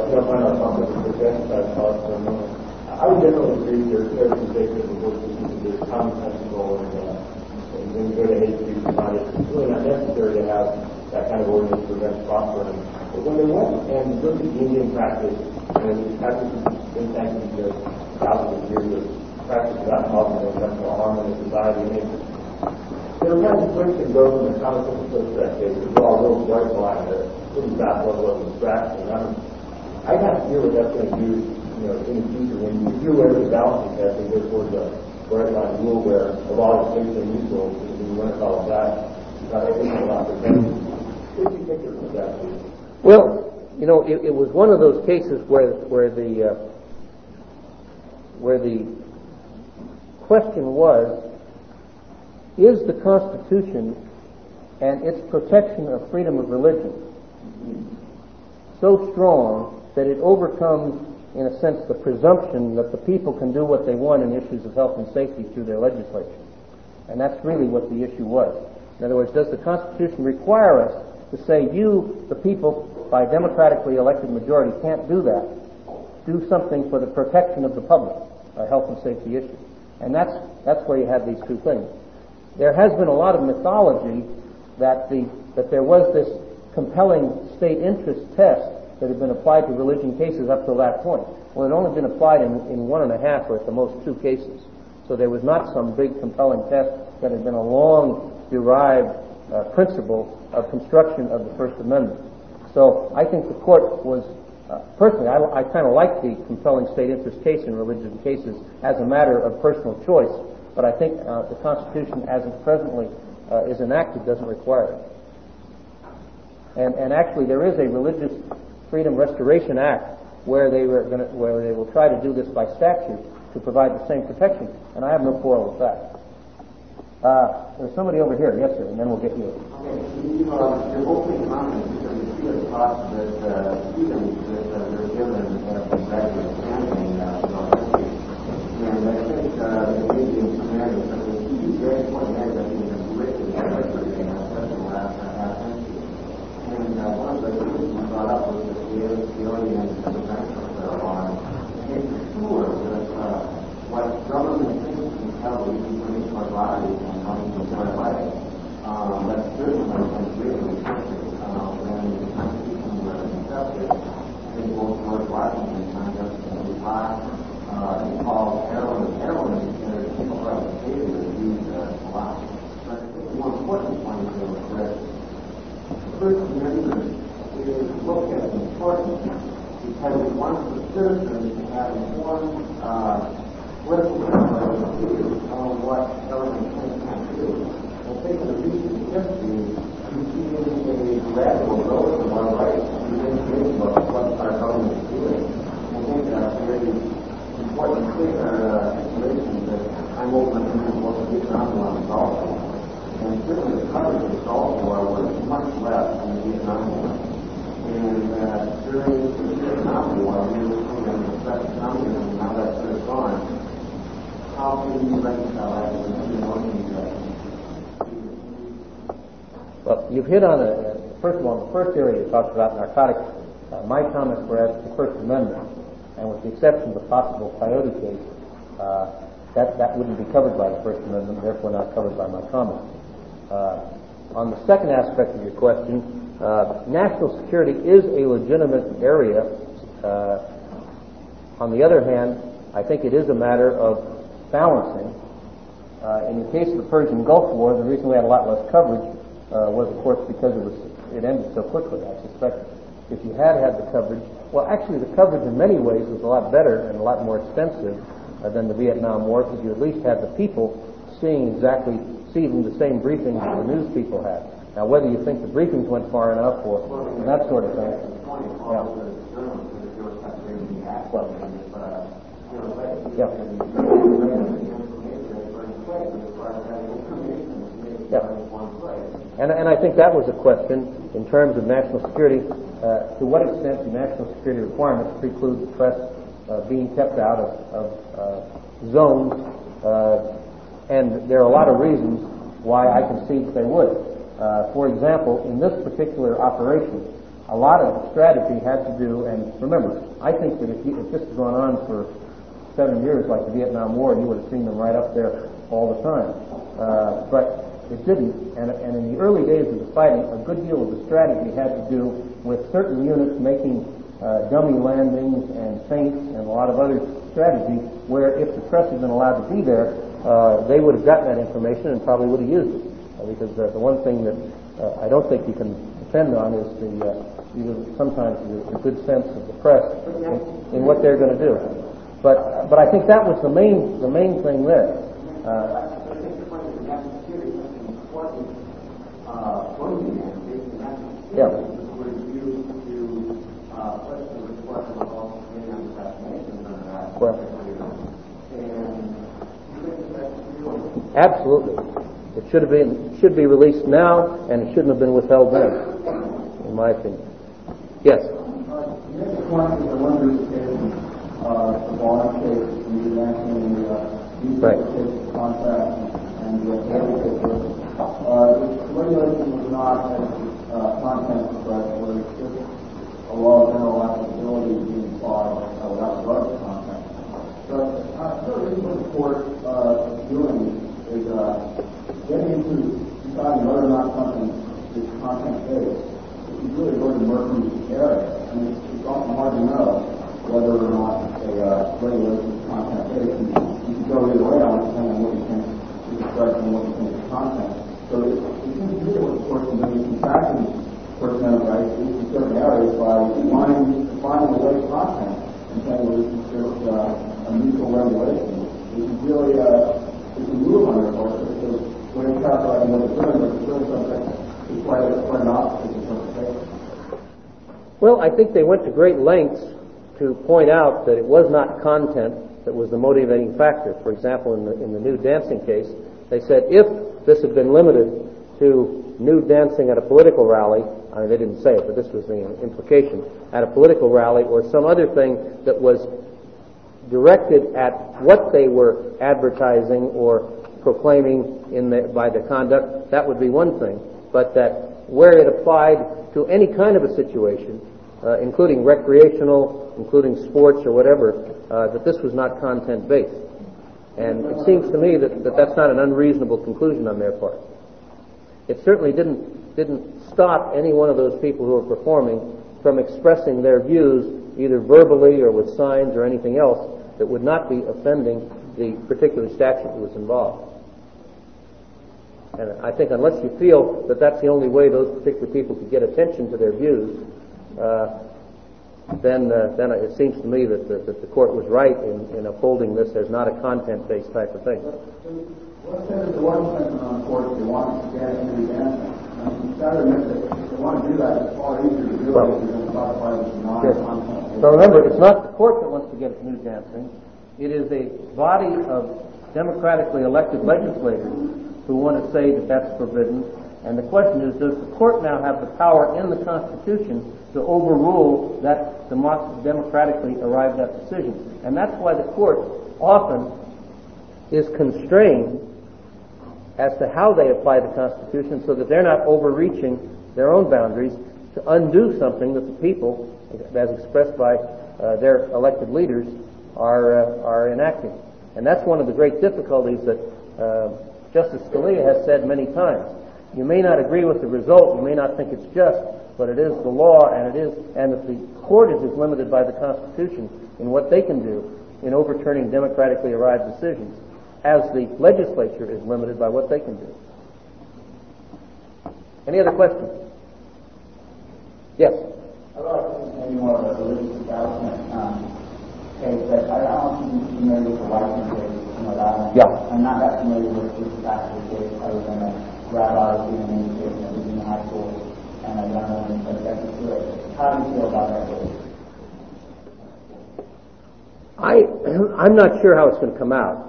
I would generally agree there's no sensation of the work that there's common sensible and when you go to hate speech and it's really not necessary to have that kind of ordinance to prevent prospering. But when they went and looked at the Indian practice, and these practices have been thanking to thousands of years of practice without causing no sexual harm in the society, they were kind of switched and go from the common sense approach to that case to draw a little bright line at a pretty vast level of abstraction. I kind of feel what that's going to do, in the future when you do away with the balancing test and go towards a bright line rule where a lot of things are useful, and you want to call it that.
Well, it was one of those cases where the question was is the Constitution and its protection of freedom of religion so strong that it overcomes, in a sense, the presumption that the people can do what they want in issues of health and safety through their legislation? And that's really what the issue was. In other words, does the Constitution require us to say, you, the people, by democratically elected majority, can't do that? Do something for the protection of the public, health and safety issues. And that's where you have these two things. There has been a lot of mythology that there was this compelling state interest test that had been applied to religion cases up till that point. Well, it had only been applied in 1.5 or at the most 2 cases. So there was not some big compelling test that had been a long derived principle of construction of the First Amendment. So I think the court was, personally, I kind of like the compelling state interest case in religion cases as a matter of personal choice, but I think the Constitution as it presently is enacted doesn't require it. And actually there is a Religious Freedom Restoration Act where they will try to do this by statute to provide the same protection, and I have no quarrel with that. There's somebody over here, yes sir, and then we'll get you.
Okay, your opening comments, you have thought that freedoms that were given have been gradually expanding throughout history. And I think there may be in some areas that the key very important areas that have been greatly especially in the last half century. And one of the things you brought up was that the audience and the national on making sure that what government thinks can tell you when it's our bodies and how to enjoy life. That's certainly really important when the Constitution was accepted. I think both George Washington and Justice Locke called heroin as people who have stated that used a lot. But the more important point is that the First Amendment is looked at as important because it wants the citizens to have informed political views on what government can do. I think in the recent history, we've seen a gradual growth of our rights to information about what our government is doing. I think that's a very important situation that I'm open to what the Vietnam War is also. And certainly the coverage of the Gulf War was much less than the Vietnam War. And during the Vietnam War, we were seeing the effect of communism, and now that's sort of gone. How can you reconcile that with the notion that?
Well, you've hit on first of all, the first area you talked about, narcotics. My comments were as to the First Amendment, and with the exception of the possible Coyote case, that wouldn't be covered by the First Amendment, therefore not covered by my comments. On the second aspect of your question, national security is a legitimate area. On the other hand, I think it is a matter of balancing. In the case of the Persian Gulf War, the reason we had a lot less coverage was, of course, because it ended so quickly. I suspect if you had the coverage, well, actually the coverage in many ways was a lot better and a lot more extensive than the Vietnam War, because you at least had the people seeing the same briefings that the news people had. Now, whether you think the briefings went far enough or that sort of thing. Yeah. And I think that was a question in terms of national security. To what extent do national security requirements preclude the press being kept out of zones? And there are a lot of reasons why I concede that they would. For example, in this particular operation, a lot of strategy had to do, and remember, I think that if this had gone on for 7 years like the Vietnam War, you would have seen them right up there all the time. But it didn't, and in the early days of the fighting, a good deal of the strategy had to do with certain units making dummy landings and feints and a lot of other strategy where if the press had been allowed to be there, they would have gotten that information and probably would have used it. Because the one thing that I don't think you can depend on is sometimes the good sense of the press in what they're going to do. But I think that was the main thing there. Yeah. Well, absolutely. It should be released now, and it shouldn't have been withheld then, in my opinion. Yes?
You make a point that one of these cases, the Bond case, the Lansing, the
Right.
case contract, and the Haley case, the regulation was not as content, but was just a law of general applicability being applied without regard to content. But the reason what the court is doing is getting into deciding whether or not something is content-based. It's really going to murky area. I mean, it's often hard to know whether or not a regulation is content-based. You can go either way on it, depending on what you think is expressed and what you think is content. So it seems to me that what the court's been doing is contracting First Amendment rights in certain areas by defining away content and saying, well, this is just a mutual regulation. This is really it's a move on their part. So when it's calculating what it's doing, but it's doing something it's quite an opposite interpretation.
Well, I think they went to great lengths to point out that it was not content that was the motivating factor. For example, in the nude dancing case, they said if this had been limited to nude dancing at a political rally, I mean, they didn't say it, but this was the implication, at a political rally or some other thing that was directed at what they were advertising or proclaiming by the conduct, that would be one thing. But that where it applied to any kind of a situation, including recreational, including sports or whatever, that this was not content-based. And it seems to me that that's not an unreasonable conclusion on their part. It certainly didn't stop any one of those people who were performing from expressing their views either verbally or with signs or anything else that would not be offending the particular statute that was involved. And I think unless you feel that that's the only way those particular people could get attention to their views, then it seems to me that the court was right in upholding this as not a content-based type of thing.
Let's say there's one sentence on the court that they want to get into dancing. You've got to admit that if they want to do that, it's far easier to do it if you're going to classify it as non-content.
So remember, it's not the court that wants to get at nude dancing. It is a body of democratically elected legislators who want to say that that's forbidden. And the question is, does the court now have the power in the Constitution to overrule that democratically arrived at decision? And that's why the court often is constrained as to how they apply the Constitution so that they're not overreaching their own boundaries to undo something that the people, as expressed by their elected leaders, are enacting. And that's one of the great difficulties that Justice Scalia has said many times. You may not agree with the result, you may not think it's just, but it is the law, and that the court is as limited by the Constitution in what they can do in overturning democratically arrived decisions as the legislature is limited by what they can do. Any other questions? Yes?
I'd like to maybe more of a religious establishment case, but I don't think you're familiar with the Whiteman case in Rhode Island.
Yeah.
I'm not that familiar with this actual case other than a rabbi being an education that was in high school and a young woman subjected to it. How do you feel about that case?
I'm not sure how it's going to come out.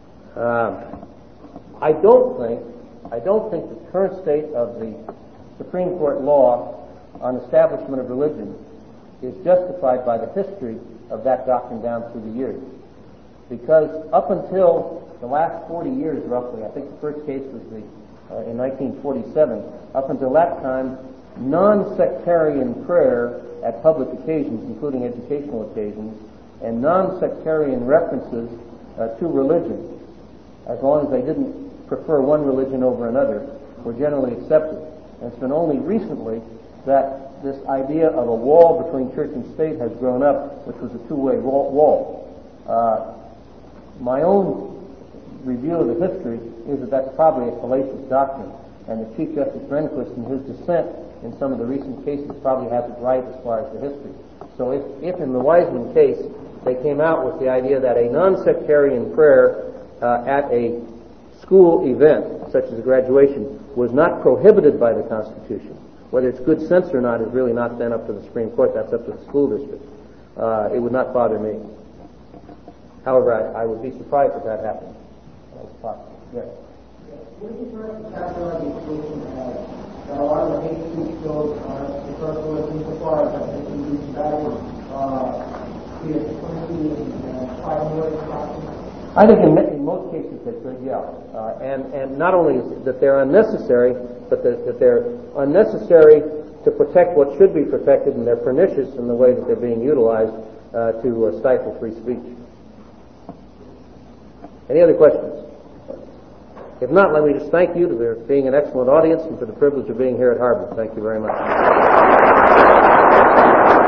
I don't think the current state of the Supreme Court law on establishment of religion is justified by the history of that doctrine down through the years. Because up until the last 40 years, roughly, I think the first case was in 1947, up until that time, non-sectarian prayer at public occasions, including educational occasions, and non-sectarian references to religion, as long as they didn't prefer one religion over another, were generally accepted. And it's been only recently that this idea of a wall between church and state has grown up, which was a two-way wall. My own review of the history is that that's probably a fallacious doctrine, and the Chief Justice Rehnquist, in his dissent in some of the recent cases, probably has it right as far as the history. So if in the Wiseman case they came out with the idea that a non-sectarian prayer at a school event, such as a graduation, was not prohibited by the Constitution, whether it's good sense or not is really not then up to the Supreme Court, that's up to the school district. It would not bother me. However, I would be surprised if that happened. That's possible. Yes.
Would you correct characterize the situation as that a lot of the hate speech goes because we're insofar as that they can be combated via diplomacy and fighting ways possible?
I think in most cases they could, yeah. And not only is that they're unnecessary, but that they're unnecessary to protect what should be protected, and they're pernicious in the way that they're being utilized to stifle free speech. Any other questions? If not, let me just thank you for being an excellent audience and for the privilege of being here at Harvard. Thank you very much.